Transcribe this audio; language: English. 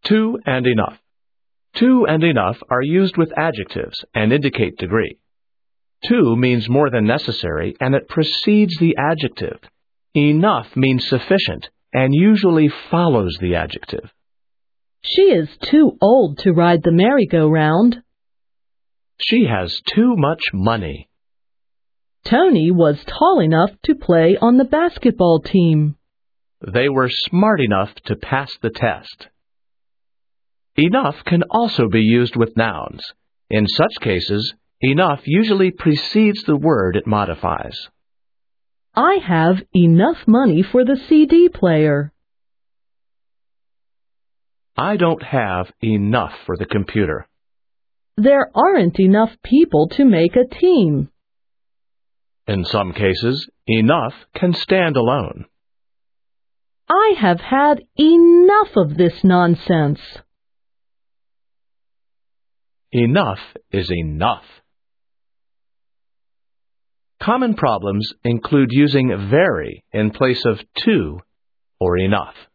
To and enough. To and enough are used with adjectives and indicate degree. To means more than necessary, and it precedes the adjective. Enough means sufficient and usually follows the adjective. She is too old to ride the merry-go-round. She has too much money. Tony was tall enough to play on the basketball team. They were smart enough to pass the test. Enough can also be used with nouns. In such cases, enough usually precedes the word it modifies. I have enough money for the CD player. I don't have enough for the computer. There aren't enough people to make a team. In some cases, enough can stand alone. I have had enough of this nonsense. Enough is enough. Common problems include using very in place of to or enough.